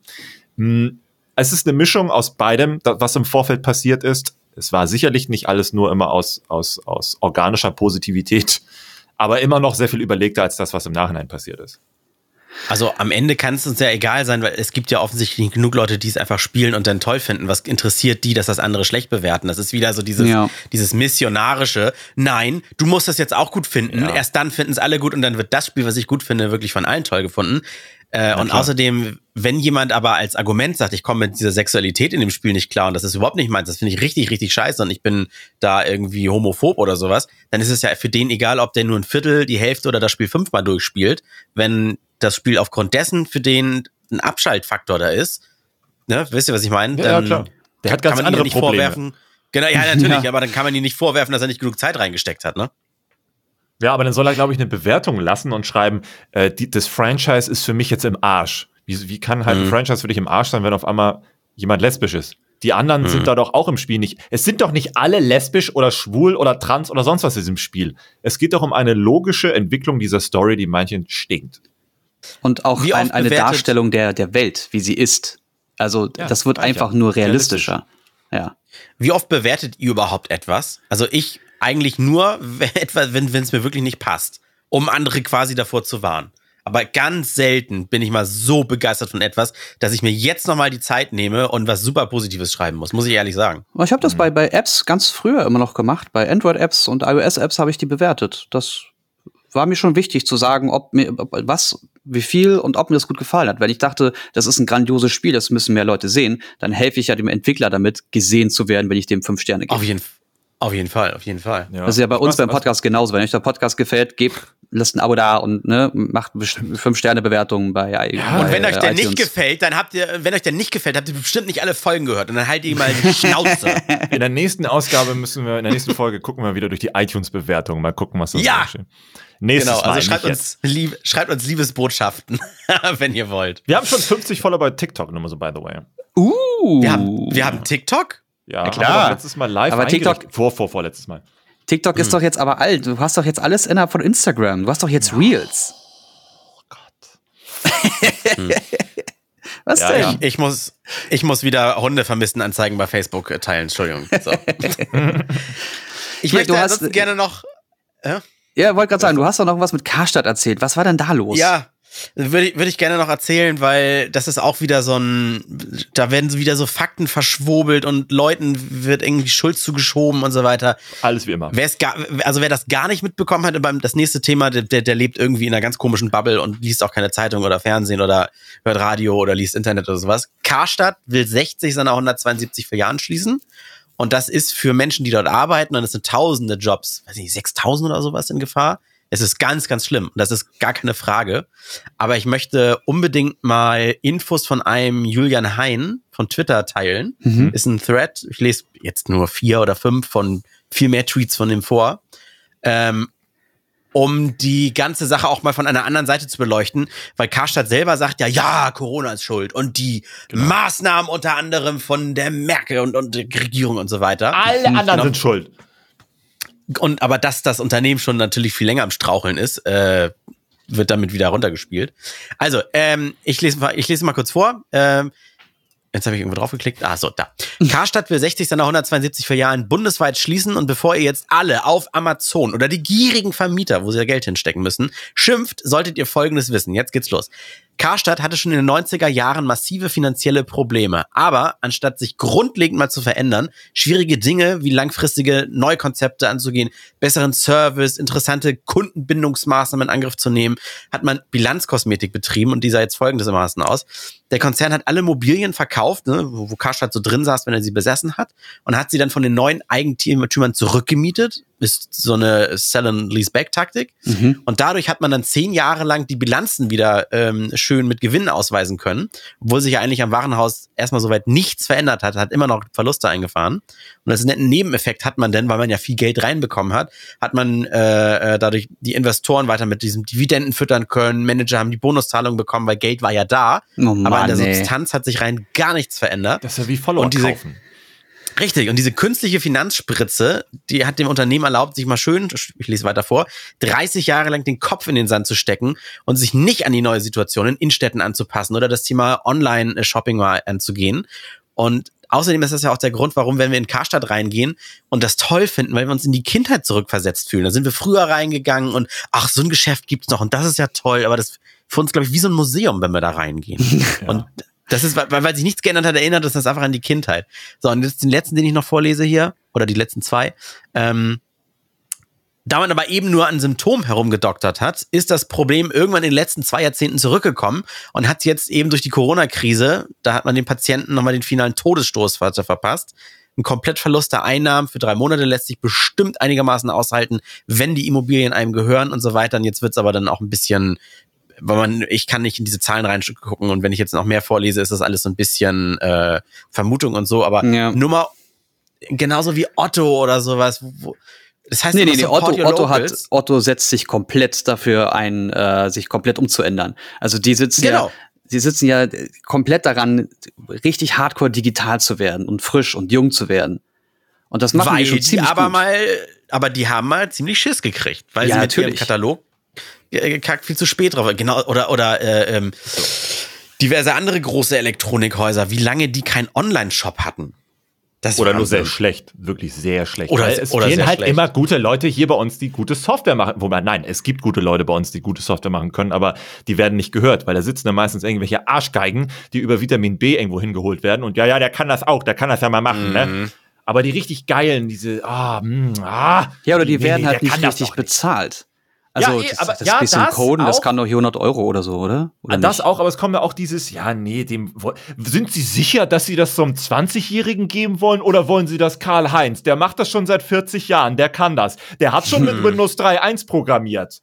C: Hm. Es ist eine Mischung aus beidem, da- was im Vorfeld passiert ist. Es war sicherlich nicht alles nur immer aus, aus, aus organischer Positivität, aber immer noch sehr viel überlegter als das, was im Nachhinein passiert ist.
B: Also am Ende kann es uns ja egal sein, weil es gibt ja offensichtlich genug Leute, die es einfach spielen und dann toll finden. Was interessiert die, dass das andere schlecht bewerten? Das ist wieder so dieses,
D: Ja.
B: dieses missionarische, nein, du musst das jetzt auch gut finden.
C: Ja.
B: Erst dann finden es alle gut und dann wird das Spiel, was ich gut finde, wirklich von allen toll gefunden. Äh, und
C: klar.
B: außerdem, wenn jemand aber als Argument sagt, ich komme mit dieser Sexualität in dem Spiel nicht klar und das ist überhaupt nicht meins, das finde ich richtig, richtig scheiße und ich bin da irgendwie homophob oder sowas, dann ist es ja für den egal, ob der nur ein Viertel, die Hälfte oder das Spiel fünfmal durchspielt. Wenn das Spiel aufgrund dessen für den ein Abschaltfaktor da ist, ne, wisst ihr, was ich meine?
C: Ja,
B: Dann
C: ja, klar. Der
B: kann,
C: hat ganz
B: kann man
C: andere
B: ihn nicht
C: Probleme.
B: vorwerfen. Genau, ja, natürlich,
D: Ja.
B: aber dann kann man ihn nicht vorwerfen, dass er nicht genug Zeit reingesteckt hat, ne?
C: Ja, aber dann soll er, glaube ich, eine Bewertung lassen und schreiben, äh, die, das Franchise ist für mich jetzt im Arsch. Wie, wie kann halt
B: Mhm.
C: ein Franchise für dich im Arsch sein, wenn auf einmal jemand lesbisch ist? Die anderen
B: Mhm.
C: sind da doch auch im Spiel nicht. Es sind doch nicht alle lesbisch oder schwul oder trans oder sonst was in diesem Spiel. Es geht doch um eine logische Entwicklung dieser Story, die manchen stinkt.
D: Und auch
B: Wie
D: ein,
B: oft
D: eine
B: bewertet-
D: Darstellung der, der Welt, wie sie ist. Also
C: Ja,
D: das wird
C: sag ich
D: einfach
C: ja.
D: nur realistischer. Ja.
B: Wie oft bewertet ihr überhaupt etwas? Also ich eigentlich nur, wenn etwa, wenn es mir wirklich nicht passt, um andere quasi davor zu warnen. Aber ganz selten bin ich mal so begeistert von etwas, dass ich mir jetzt nochmal die Zeit nehme und was super Positives schreiben muss, muss ich ehrlich sagen.
D: Aber ich habe das bei, bei Apps ganz früher immer noch gemacht. Bei Android-Apps und iOS-Apps habe ich die bewertet. Das war mir schon wichtig zu sagen, ob mir ob, was, wie viel und ob mir das gut gefallen hat. Wenn ich dachte, das ist ein grandioses Spiel, das müssen mehr Leute sehen, dann helfe ich ja dem Entwickler damit, gesehen zu werden, wenn ich dem fünf Sterne gebe.
B: Auf jeden, auf jeden Fall, auf jeden Fall.
C: Ja.
D: Das ist ja bei
C: Ich
D: uns
C: mach's-
D: beim Podcast genauso. Wenn euch der Podcast gefällt, gebt, lasst ein Abo da und ne, macht fünf Sterne Bewertungen bei
C: Ja,
D: bei,
B: Und wenn euch der
D: äh,
B: nicht
D: iTunes.
B: gefällt, dann habt ihr, wenn euch der nicht gefällt, habt ihr bestimmt nicht alle Folgen gehört und dann haltet ihr mal die Schnauze.
C: In der nächsten Ausgabe müssen wir, in der nächsten Folge gucken wir wieder durch die iTunes-Bewertung. Mal gucken, was da
B: Ja!
C: so steht. Nächstes
B: Genau,
C: Mal,
B: also schreibt
C: nicht
B: uns, lieb, schreibt uns Liebesbotschaften, wenn ihr wollt.
C: Wir haben schon fünfzig Follower bei TikTok, nur mal so by the way.
D: Uh,
B: Wir haben, wir haben TikTok?
C: Ja,
D: Na klar.
C: haben wir doch letztes Mal live
D: Aber TikTok-
C: eingerichtet. Vor, vor, vor, letztes Mal.
D: TikTok ist doch jetzt aber alt. Du hast doch jetzt alles innerhalb von Instagram. Du hast doch jetzt Reels.
C: Oh Gott.
D: Was
C: Ja,
D: denn?
C: ja.
B: Ich, ich, muss, ich muss wieder Hundevermissten-Anzeigen bei Facebook äh, teilen, Entschuldigung. So. Ich
D: Hier,
B: möchte
D: du hast-
B: ansonsten gerne noch,
D: Ja, wollte gerade sagen, du hast doch noch was mit Karstadt erzählt. Was war denn da los?
B: ja, würde ich, würde ich gerne noch erzählen, weil das ist auch wieder so ein, da werden so wieder so Fakten verschwobelt und Leuten wird irgendwie Schuld zugeschoben und so weiter.
C: Alles wie immer.
B: Wer es gar, also wer das gar nicht mitbekommen hat, beim das nächste Thema, der, der, der lebt irgendwie in einer ganz komischen Bubble und liest auch keine Zeitung oder Fernsehen oder hört Radio oder liest Internet oder sowas. Karstadt will sechzig seiner hundertzweiundsiebzig Filialen schließen. Und das ist für Menschen, die dort arbeiten, und es sind tausende Jobs, weiß nicht, sechstausend oder sowas in Gefahr. Es ist ganz, ganz schlimm. Und das ist gar keine Frage. Aber ich möchte unbedingt mal Infos von einem Julian Hein von Twitter teilen.
D: Mhm.
B: Ist ein Thread. Ich lese jetzt nur vier oder fünf von viel mehr Tweets von dem vor. Ähm, um die ganze Sache auch mal von einer anderen Seite zu beleuchten, weil Karstadt selber sagt ja, ja, Corona ist schuld und die Maßnahmen unter anderem von der Merkel und, und der Regierung und so weiter.
C: Alle anderen
B: Genau.
C: sind schuld.
B: Und aber dass das Unternehmen schon natürlich viel länger am Straucheln ist, äh, wird damit wieder runtergespielt. Also, ähm, ich lese mal, ich lese mal kurz vor. Ähm, Jetzt habe ich irgendwo drauf geklickt. Ah, so, da. Karstadt will sechzig seiner hundertzweiundsiebzig Filialen bundesweit schließen und bevor ihr jetzt alle auf Amazon oder die gierigen Vermieter, wo sie ja Geld hinstecken müssen, schimpft, solltet ihr Folgendes wissen. Jetzt geht's los. Karstadt hatte schon in den neunziger Jahren massive finanzielle Probleme. Aber anstatt sich grundlegend mal zu verändern, schwierige Dinge wie langfristige Neukonzepte anzugehen, besseren Service, interessante Kundenbindungsmaßnahmen in Angriff zu nehmen, hat man Bilanzkosmetik betrieben und die sah jetzt folgendermaßen aus. Der Konzern hat alle Mobilien verkauft, ne, wo, wo Karstadt so drin saß, wenn er sie besessen hat, und hat sie dann von den neuen Eigentümern zurückgemietet. Ist so eine Sell-and-Lease-Back-Taktik.
D: Mhm.
B: Und dadurch hat man dann zehn Jahre lang die Bilanzen wieder ähm, schön mit Gewinnen ausweisen können, obwohl sich ja eigentlich am Warenhaus erstmal soweit nichts verändert hat, hat immer noch Verluste eingefahren. Und als netten Nebeneffekt hat man denn, weil man ja viel Geld reinbekommen hat, hat man äh, dadurch die Investoren weiter mit diesem Dividenden füttern können, Manager haben die Bonuszahlung bekommen, weil Geld war ja da,
D: Oh
B: aber
D: Mann,
B: an der
D: ey.
B: Substanz hat sich rein gar nichts verändert.
C: Das ist ja wie Follower
B: Und diese-
C: kaufen.
B: Richtig, und diese künstliche Finanzspritze, die hat dem Unternehmen erlaubt, sich mal schön, ich lese weiter vor, dreißig Jahre lang den Kopf in den Sand zu stecken und sich nicht an die neue Situation in Innenstädten anzupassen oder das Thema Online-Shopping mal anzugehen. Und außerdem ist das ja auch der Grund, warum, wenn wir in Karstadt reingehen und das toll finden, weil wir uns in die Kindheit zurückversetzt fühlen. Da sind wir früher reingegangen und ach, so ein Geschäft gibt's noch und das ist ja toll, aber das ist für uns, glaube ich, wie so ein Museum, wenn wir da reingehen.
C: Ja.
B: Und das ist, weil, weil sich nichts geändert hat, erinnert uns das einfach an die Kindheit. So, und jetzt den letzten, den ich noch vorlese hier, oder die letzten zwei. Ähm, Da man aber eben nur an Symptomen herumgedoktert hat, ist das Problem irgendwann in den letzten zwei Jahrzehnten zurückgekommen und hat jetzt eben durch die Corona-Krise, da hat man den Patienten nochmal den finalen Todesstoß verpasst. Ein Komplettverlust der Einnahmen für drei Monate lässt sich bestimmt einigermaßen aushalten, wenn die Immobilien einem gehören und so weiter. Und jetzt wird's aber dann auch ein bisschen, weil man, ich kann nicht in diese Zahlen reingucken und wenn ich jetzt noch mehr vorlese, ist das alles so ein bisschen äh, Vermutung und so. Aber
D: ja.
B: nur mal genauso wie Otto oder sowas, wo, das heißt,
D: nee, nee, nee, Otto, Otto, hat,
B: Locals.
D: Otto setzt sich komplett dafür ein, äh, sich komplett umzuändern. Also die sitzen
B: genau.
D: ja, die sitzen ja komplett daran, richtig hardcore digital zu werden und frisch und jung zu werden. Und das machen
B: weil
D: die schon
B: die
D: ziemlich
B: aber
D: gut.
B: mal, aber die haben mal ziemlich Schiss gekriegt, weil
D: Ja,
B: sie mit
D: natürlich.
B: ihrem Katalog äh, kack viel zu spät drauf. Genau, oder oder äh, ähm, diverse andere große Elektronikhäuser, wie lange die keinen Online-Shop hatten. Das
C: Oder
B: war
C: nur sehr
B: Wahnsinn.
C: schlecht, wirklich sehr schlecht.
B: Oder-
C: Weil es
B: oder
C: fehlen
B: sehr
C: halt
B: schlecht.
C: immer gute Leute hier bei uns, die gute Software machen. Wobei, nein, es gibt gute Leute bei uns, die gute Software machen können, aber die werden nicht gehört, weil da sitzen dann meistens irgendwelche Arschgeigen, die über Vitamin B irgendwo hingeholt werden. Und ja, ja, der kann das auch, der kann das ja mal machen,
B: Mhm.
C: ne? Aber die richtig geilen, diese, ah, mh, ah.
D: Ja, oder die
C: nee,
D: werden
C: nee,
D: halt
C: der
D: nicht
C: kann das
D: richtig
C: doch nicht.
D: bezahlt. Also
C: Ja, eh,
D: das,
C: aber
D: das
C: ja,
D: bisschen
C: das
D: Coden, das
C: auch.
D: kann doch hier hundert Euro oder so, oder? oder
C: Das
D: nicht?
C: auch, aber es kommt ja auch dieses, ja, nee, dem, wo- sind Sie sicher, dass Sie das so einem zwanzigjährigen geben wollen oder wollen Sie das Karl-Heinz? Der macht das schon seit vierzig Jahren, der kann das. Der hat schon mit Windows drei Punkt eins programmiert.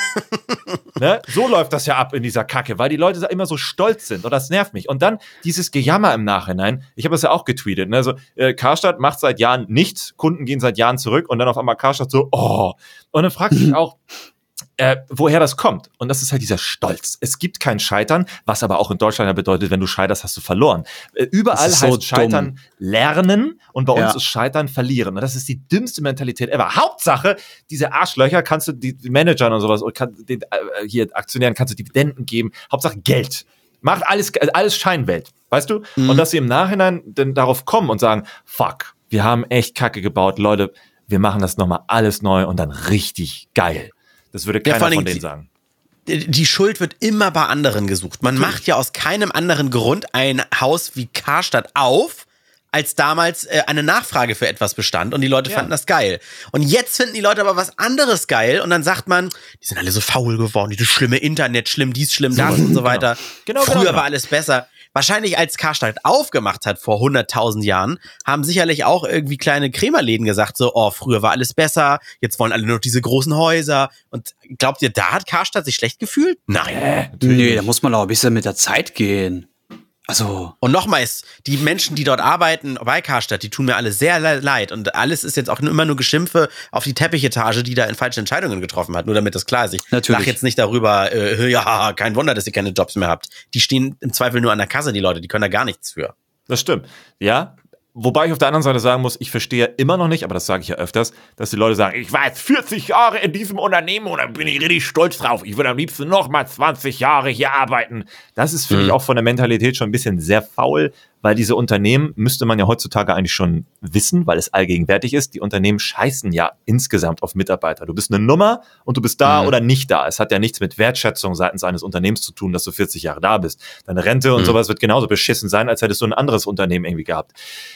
C: Ne? So läuft das ja ab in dieser Kacke, weil die Leute da immer so stolz sind und das nervt mich. Und dann dieses Gejammer im Nachhinein, ich habe das ja auch getweetet, ne? Also äh, Karstadt macht seit Jahren nichts, Kunden gehen seit Jahren zurück und dann auf einmal Karstadt so, oh. Und dann fragt sich auch, Äh, woher das kommt. Und das ist halt dieser Stolz. Es gibt kein Scheitern, was aber auch in Deutschland ja bedeutet, wenn du scheiterst, hast du verloren. Äh, überall
D: Das ist so
C: heißt Scheitern
D: dumm.
C: lernen und bei
D: Ja.
C: uns ist Scheitern verlieren. Und das ist die dümmste Mentalität ever. Hauptsache, diese Arschlöcher kannst du die die Managern und sowas, und kann, den, äh, hier Aktionären kannst du Dividenden geben. Hauptsache Geld. Macht alles, alles Scheinwelt. Weißt du?
B: Mhm.
C: Und dass sie im Nachhinein dann darauf kommen und sagen, fuck, wir haben echt Kacke gebaut. Leute, wir machen das nochmal alles neu und dann richtig geil. Das würde
B: Ja,
C: keiner
B: vor allem
C: von denen
B: die-
C: sagen.
B: Die Schuld wird immer bei anderen gesucht. Man macht ja aus keinem anderen Grund ein Haus wie Karstadt auf, als damals äh, eine Nachfrage für etwas bestand und die Leute
C: Ja.
B: fanden das geil. Und jetzt finden die Leute aber was anderes geil und dann sagt man, die sind alle so faul geworden, dieses schlimme Internet, schlimm dies, schlimm das und so weiter.
C: Genau,
B: Früher
C: genau, genau.
B: war alles besser. Wahrscheinlich als Karstadt aufgemacht hat vor hunderttausend Jahren, haben sicherlich auch irgendwie kleine Krämerläden gesagt, so, oh, früher war alles besser, jetzt wollen alle nur noch diese großen Häuser. Und glaubt ihr, da hat Karstadt sich schlecht gefühlt? Nein.
D: Nee, da muss man auch ein bisschen mit der Zeit gehen. Also,
B: Und nochmals, die Menschen, die dort arbeiten bei Karstadt, die tun mir alle sehr le- leid. Und alles ist jetzt auch immer nur Geschimpfe auf die Teppichetage, die da in falschen Entscheidungen getroffen hat. Nur damit das klar ist. Ich
D: Natürlich.
B: lach jetzt nicht darüber, äh, ja, kein Wunder, dass ihr keine Jobs mehr habt. Die stehen im Zweifel nur an der Kasse, die Leute, die können da gar nichts für.
C: Das stimmt. Ja. Wobei ich auf der anderen Seite sagen muss, ich verstehe immer noch nicht, aber das sage ich ja öfters, dass die Leute sagen, ich war jetzt vierzig Jahre in diesem Unternehmen und da bin ich richtig stolz drauf. Ich würde am liebsten noch mal zwanzig Jahre hier arbeiten. Das ist, finde
B: Mhm.
C: ich, auch von der Mentalität schon ein bisschen sehr faul, weil diese Unternehmen, müsste man ja heutzutage eigentlich schon wissen, weil es allgegenwärtig ist, die Unternehmen scheißen ja insgesamt auf Mitarbeiter. Du bist eine Nummer und du bist da
B: Mhm.
C: oder nicht da. Es hat ja nichts mit Wertschätzung seitens eines Unternehmens zu tun, dass du vierzig Jahre da bist. Deine Rente und
B: Mhm.
C: sowas wird genauso beschissen sein, als hättest du ein anderes Unternehmen irgendwie gehabt.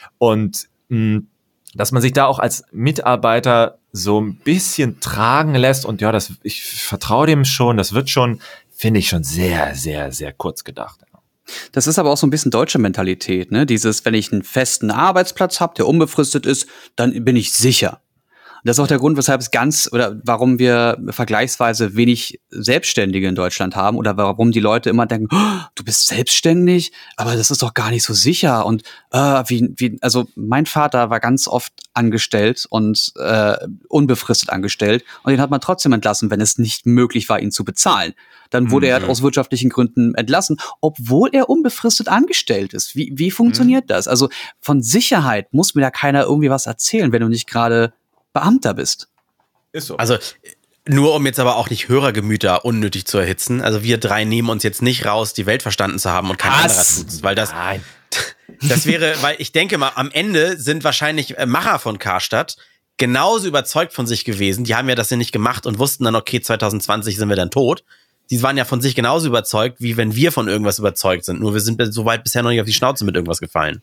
C: Und mh, dass man sich da auch als Mitarbeiter so ein bisschen tragen lässt und ja, das, ich vertraue dem schon, das wird schon, finde ich schon sehr, sehr, sehr kurz gedacht.
D: das ist aber auch so ein bisschen deutsche Mentalität, ne? Dieses, wenn ich einen festen Arbeitsplatz habe, der unbefristet ist, dann bin ich sicher. Das ist auch der Grund, weshalb es ganz, oder warum wir vergleichsweise wenig Selbstständige in Deutschland haben oder warum die Leute immer denken, oh, du bist selbstständig, aber das ist doch gar nicht so sicher. Und äh, wie, wie, also mein Vater war ganz oft angestellt und äh, unbefristet angestellt und den hat man trotzdem entlassen, wenn es nicht möglich war, ihn zu bezahlen. Dann wurde er
B: Mhm.
D: aus wirtschaftlichen Gründen entlassen, obwohl er unbefristet angestellt ist. Wie, wie funktioniert das? Also von Sicherheit muss mir da keiner irgendwie was erzählen, wenn du nicht gerade Beamter bist.
C: Ist so.
B: Also nur um jetzt aber auch nicht Hörergemüter unnötig zu erhitzen. Also wir drei nehmen uns jetzt nicht raus, die Welt verstanden zu haben und kein
C: Was?
B: anderer tut's, weil das,
C: Nein.
B: das wäre, weil ich denke mal, am Ende sind wahrscheinlich äh, Macher von Karstadt genauso überzeugt von sich gewesen. Die haben ja das ja nicht gemacht und wussten dann, okay, zwanzig zwanzig sind wir dann tot. Die waren ja von sich genauso überzeugt, wie wenn wir von irgendwas überzeugt sind. Nur wir sind soweit bisher noch nicht auf die Schnauze mit irgendwas gefallen.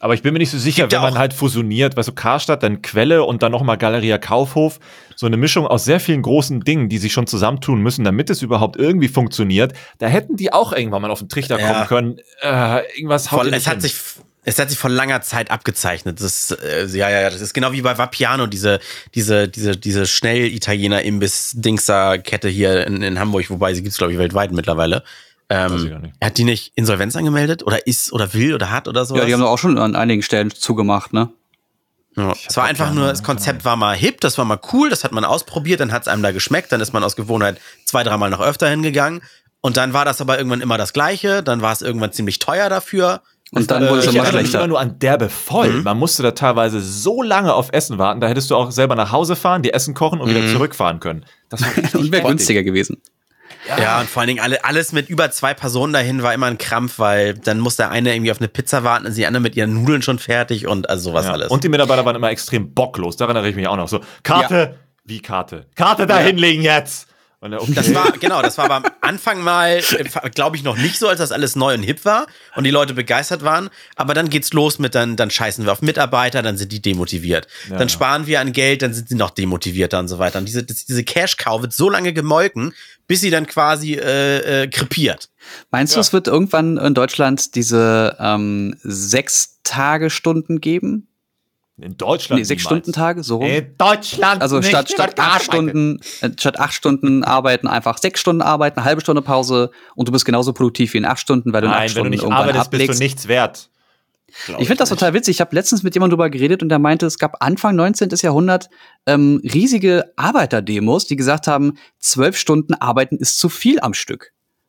C: Aber ich bin mir nicht so sicher,
B: Gibt
C: wenn
B: ja
C: man
B: auch-
C: halt fusioniert, weißt du, Karstadt, dann Quelle und dann nochmal Galeria Kaufhof, so eine Mischung aus sehr vielen großen Dingen, die sich schon zusammentun müssen, damit es überhaupt irgendwie funktioniert. Da hätten die auch irgendwann mal auf den Trichter
B: Ja.
C: kommen können. Äh, irgendwas haut
B: Voll,
C: ihr
B: es
C: nicht
B: hat
C: hin.
B: sich es hat sich vor langer Zeit abgezeichnet. Das äh, ja ja, das ist genau wie bei Vapiano, diese diese diese diese schnell Italiener Imbiss Dingser Kette hier in, in Hamburg, wobei sie gibt's glaube ich weltweit mittlerweile.
C: Weiß ich
B: Ähm,
C: gar nicht.
B: hat die nicht Insolvenz angemeldet oder ist oder will oder hat oder so?
D: Ja, die haben doch auch schon an einigen Stellen zugemacht, ne?
B: Ja.
C: Ich hab
B: Es war
C: da
B: einfach
C: keine
B: nur, das Konzept war mal hip, das war mal cool, das hat man ausprobiert, dann hat es einem da geschmeckt, dann ist man aus Gewohnheit zwei, dreimal noch öfter hingegangen und dann war das aber irgendwann immer das Gleiche, dann war es irgendwann ziemlich teuer dafür.
D: Und dann
B: Äh,
D: wurde es
C: Ich
D: immer
C: erinnere mich
D: schlechter.
C: immer nur an derbe voll.
B: Mhm.
C: Man musste da teilweise so lange auf Essen warten, da hättest du auch selber nach Hause fahren, dir Essen kochen und
B: Mhm.
C: wieder zurückfahren können. Das war richtig
D: Und wäre
C: heftig.
D: günstiger gewesen.
B: Ja, und vor allen Dingen alle, alles mit über zwei Personen dahin war immer ein Krampf, weil dann muss der eine irgendwie auf eine Pizza warten, und die andere mit ihren Nudeln schon fertig und also sowas
C: Ja.
B: alles.
C: Und die Mitarbeiter waren immer extrem bocklos. Daran erinnere ich mich auch noch. So, Karte, wie Karte? Karte da hinlegen jetzt! Und dann, okay.
B: Das war, genau, das war aber am Anfang mal, glaube ich, noch nicht so, als das alles neu und hip war und die Leute begeistert waren. Aber dann geht's los mit, dann, dann scheißen wir auf Mitarbeiter, dann sind die demotiviert.
C: Ja.
B: Dann sparen wir an Geld, dann sind sie noch demotivierter und so weiter. Und diese, das, diese Cash-Cow wird so lange gemolken, bis sie dann quasi äh, äh, krepiert.
D: Meinst du,
C: Ja.
D: es wird irgendwann in Deutschland diese ähm, sechs Tagestunden geben?
C: In Deutschland
D: Nee, sechs
C: niemals.
D: Stunden Tage, so rum?
C: In Deutschland
D: Also
C: nicht.
D: statt, statt acht Stunden, äh, statt acht Stunden arbeiten, einfach sechs Stunden arbeiten, eine halbe Stunde Pause und du bist genauso produktiv wie in acht Stunden, weil du in acht
C: Nein, wenn du
D: Stunden
C: nicht
D: irgendwann
C: arbeitest, bist
D: ablegst.
C: du nichts wert.
D: Ich finde das total witzig. Ich habe letztens mit jemandem drüber geredet und der meinte, es gab Anfang neunzehnten. Jahrhundert ähm, riesige Arbeiterdemos, die gesagt haben, zwölf Stunden arbeiten ist zu viel am Stück.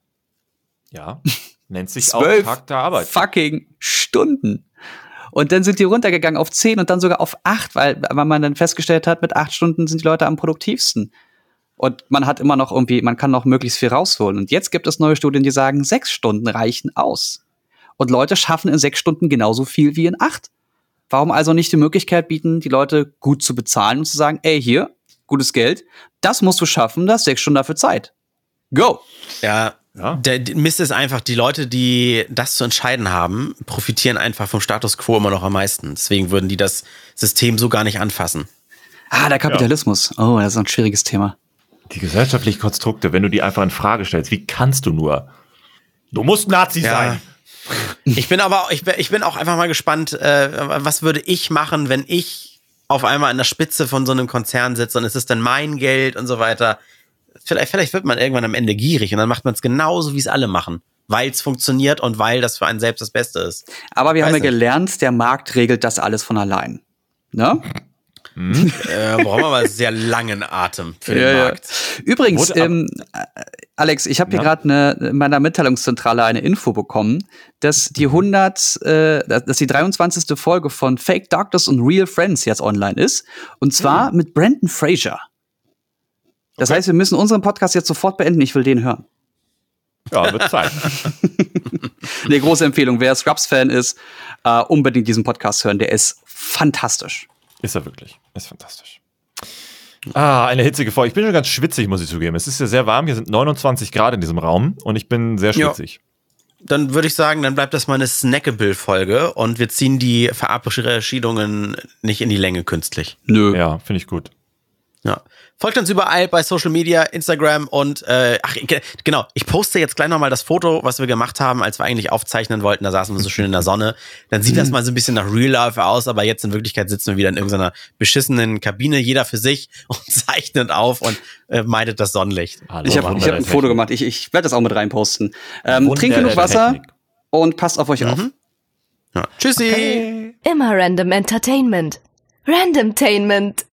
C: Ja, nennt sich auch
D: Zwölf
C: Tag der Arbeit.
D: fucking Stunden. Und dann sind die runtergegangen auf zehn und dann sogar auf acht, weil, weil man dann festgestellt hat, mit acht Stunden sind die Leute am produktivsten. Und man hat immer noch irgendwie, man kann noch möglichst viel rausholen. Und jetzt gibt es neue Studien, die sagen, sechs Stunden reichen aus. Und Leute schaffen in sechs Stunden genauso viel wie in acht. Warum also nicht die Möglichkeit bieten, die Leute gut zu bezahlen und zu sagen, ey, hier, gutes Geld, das musst du schaffen, das sechs Stunden dafür Zeit. Go!
B: Ja,
C: Ja.
B: der der Mist ist einfach, die Leute, die das zu entscheiden haben, profitieren einfach vom Status quo immer noch am meisten. Deswegen würden die das System so gar nicht anfassen.
D: Ah, der Kapitalismus. Oh, das ist ein schwieriges Thema.
C: Die gesellschaftlichen Konstrukte, wenn du die einfach in Frage stellst, wie kannst du nur? Du musst Nazi
B: Ja.
C: sein.
B: Ich bin aber, ich bin, ich bin auch einfach mal gespannt, äh, was würde ich machen, wenn ich auf einmal an der Spitze von so einem Konzern sitze und es ist dann mein Geld und so weiter. Vielleicht, vielleicht wird man irgendwann am Ende gierig und dann macht man es genauso, wie es alle machen, weil es funktioniert und weil das für einen selbst das Beste ist.
D: Aber wir
B: Weiß
D: haben ja
B: nicht.
D: gelernt, der Markt regelt das alles von allein. Ne?
B: Äh, brauchen wir mal sehr langen Atem für den
D: Ja, ja.
B: Markt.
D: Übrigens,
C: Wurde ab-
D: ähm, äh, Alex, ich habe hier
C: Ja?
D: gerade eine, in meiner Mitteilungszentrale eine Info bekommen, dass die hundert, äh, dass die dreiundzwanzigste Folge von Fake Doctors und Real Friends jetzt online ist. Und zwar
C: Hm.
D: mit Brandon Fraser. Das
C: Okay.
D: heißt, wir müssen unseren Podcast jetzt sofort beenden. Ich will den hören.
C: Ja, wird Zeit.
D: Eine große Empfehlung. Wer Scrubs-Fan ist, äh, unbedingt diesen Podcast hören. Der ist fantastisch.
C: Ist er wirklich. Ist fantastisch. Ah, eine hitzige Folge. Ich bin schon ganz schwitzig, muss ich zugeben. Es ist ja sehr warm. Hier sind neunundzwanzig Grad in diesem Raum und ich bin sehr
B: Ja.
C: schwitzig.
B: Dann würde ich sagen, dann bleibt das mal eine Snackable-Folge und wir ziehen die Verabschiedungen nicht in die Länge künstlich.
D: Nö.
C: Ja, finde ich gut.
B: Ja. Folgt uns überall bei Social Media, Instagram und äh, ach ge- genau, ich poste jetzt gleich nochmal das Foto, was wir gemacht haben, als wir eigentlich aufzeichnen wollten. Da saßen wir so schön in der Sonne. Dann sieht das mal so ein bisschen nach Real Life aus, aber jetzt in Wirklichkeit sitzen wir wieder in irgendeiner beschissenen Kabine, jeder für sich und zeichnet auf und äh, meidet das Sonnenlicht.
C: Hallo,
D: Ich habe
C: Wunder
D: ich hab
C: der
D: ein Foto
C: Technik.
D: gemacht. Ich, ich werde das auch mit reinposten. Ähm,
C: Wunder
D: trinkt genug
C: der
D: Wasser
C: Technik.
D: und passt auf euch auf.
B: Ja. Tschüssi!
A: Immer Random Entertainment. Randomtainment.